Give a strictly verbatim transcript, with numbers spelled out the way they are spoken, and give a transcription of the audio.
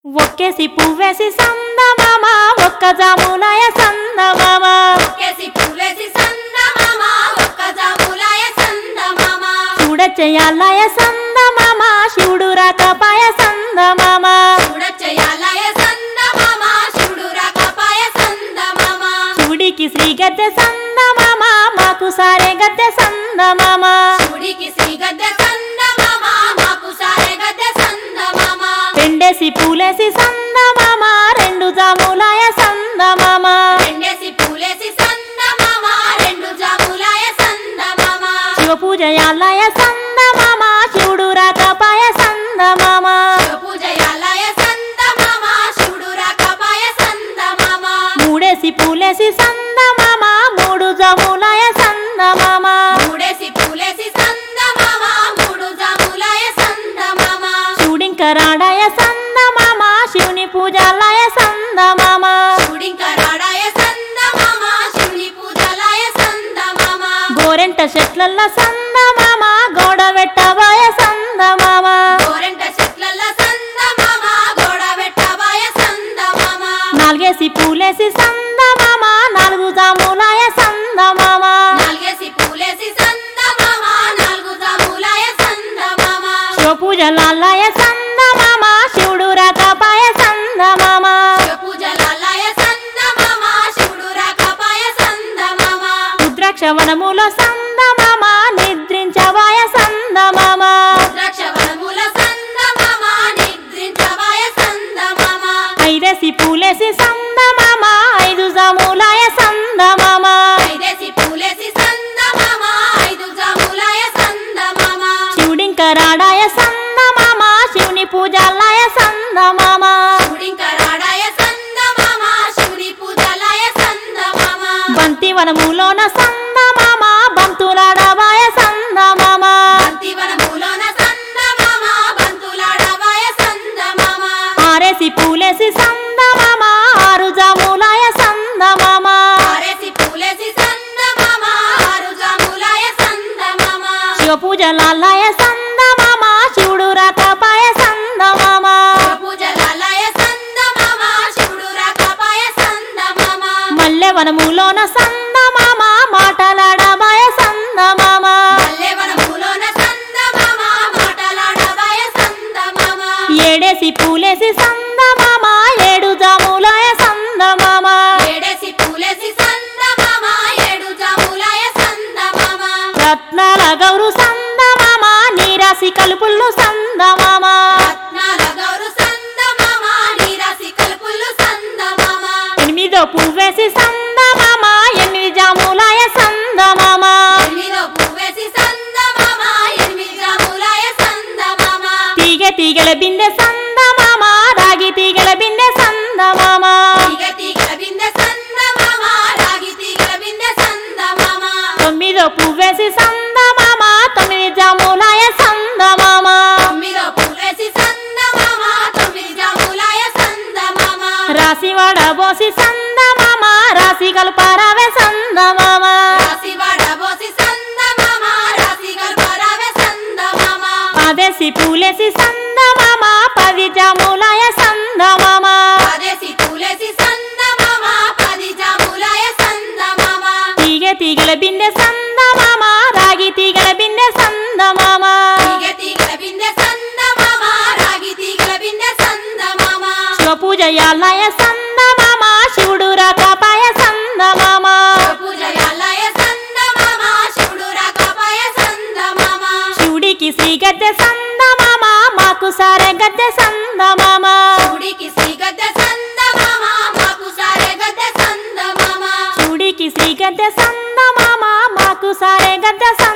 ఒక్కేసి పువ్వేసి సందమామ ఒక్క జాములాయ సందమామ ఒక్కేసి పువ్వేసి సందమామ ఒక్క జాములాయ సందమామ చూడచేయాలాయ సందమామ శివుడు రాకపాయ సందమామ చూడచేయాలాయ సందమామ శివుడు రాకపాయ సందమామ శివుడికి శ్రీ గద్దె సందమామ మాకు సారే గద్దె సందమామ శివుడికి శ్రీ గద్దె సందమామ మాకు సారే గద్దె సందమామ రెండేసి పూలేసి సందమామ రెండు జాములాయ సందమామ రెండేసి పూలేసి సందమామ రెండు జాములాయ సందమామ శివ పూజయాలాయ సందమామ శివుడు రాకపాయ సందమామ శివ పూజయాలాయ సందమామ శివుడు రాకపాయ సందమామ మూడేసి పూలేసి సందమామ మూడు జాములాయ సందమామ మూడేసి పూలేసి సందమామ మూడు జాములాయ సందమామ శివుడింక రాడాయ సందమామ శివుని పూజాలాయ సందమామ శివుడింక రాడాయ సందమామ శివుని పూజలాయ సందమామ గోరెంట చెట్లల్ల సందమామ గోడ వెట్టబాయ సందమామ గోరెంట చెట్లల్ల సందమామ గోడ వెట్టబాయ సందమామ నాలుగేసి పూలేసి సందమామ నాలుగు జాములాయ సందమామ నాలుగేసి పూలేసి సందమామ నాలుగు జాములాయ సందమామ శివ పూజలాలాయ సందమామ శివుడు రాకపాయ సందమామ శివ పూజలాయ సందమామ శివుడు రాకపాయ సందమామ రుద్రాక్ష వనములో సందమామ నిద్రించవాయ సందమామ ద్రాక్షవనముల సందమామ నిద్రించవాయ సందమామ ఐదేసి పూలేసి సందమామ ఐదు జాములాయ సందమామ ఐదేసి పూలేసి సందమామ ఐదు జాములాయ సందమామ శివుడింక రాడాయ సందమామ శివుని పూజాలాయ సందమామ శివుడింక రాడాయ సందమామ శివుని పూజలాయ సందమామ బంతి వనములోన సందమామ బంతులాడవాయ సందమామ బంతివనములోన సందమామ బంతులాడవాయ సందమామ ఆరేసి పూలేసి సందమామ ఆరు జాములాయ సందమామ ఆరేసి పూలేసి సందమామ ఆరు జాములాయ సందమామ శివ పూజలాలాయ సందమామ శివుడు రాకపాయ సందమామ శివ పూజలాయ సందమామ శివుడు రాకపాయ సందమామ మల్లె వనములోన సందమామ మాటలాడవాయ సందమామ మల్లెవనములోన సందమామ మాటలాడవాయ సందమామ ఏడేసి పూలేసి సందమామ ఏడు జాములాయ సందమామ ఏడేసి పూలేసి సందమామ ఏడు జాములాయ సందమామ రత్నాల గౌరు సందమామ నీరాసి కలుపుళ్ళు సందమామ రత్నాల గౌరు సందమామ నీరాసి కలుపుళ్ళు సందమామ ఎనిమిదో పువ్వేసి సందమామ ఎనిమిది జాములాయ సందమామ ఎనిమిదో పువ్వేసి సందమామ ఎనిమిది జాములాయ సందమామ తీగ తీగల బిందె సందమామ రాగి తీగల బిందె సందమామ తీగ తీగల బిందె సందమామ రాగి తీగల బిందె సందమామ తొమ్మిదో పువ్వేసి సందమామ తొమ్మిది జాములాయ సందమామ తొమ్మిదో పువ్వేసి సందమామ తొమ్మిది జాములాయ సందమామ రాసి వాడబోసి సందమామ రాసి కల్పారావే సందమామ రాసి వడబోసి సందమామ రాసి గల్పరావే సందమామ పదేసి పూలేసి సందమామ పది జాములాయ సందమామ పదేసి పూలేసి సందమామ పది జాములాయ సందమామ తీగ తీగల బిందె సందమామ రాగి తీగల బిందె సందమామ తీగ తీగల బిందె సందమామ రాగి తీగల బిందె సందమామ శివ పూజయాలాయ సందమామ శివుడు రాకపాయ సందమామ శివ పూజయాలాయ సందమామ శివుడు రాకపాయ సందమామ శివుడికి శ్రీ గద్దె సందమామ మాకు సారే గద్దె సందమామ శివుడికి శ్రీ గద్దె సందమామ మాకు సారే గద్దె సందమామ శివుడికి శ్రీ గద్దె సందమామ మాకు సారే గద్దె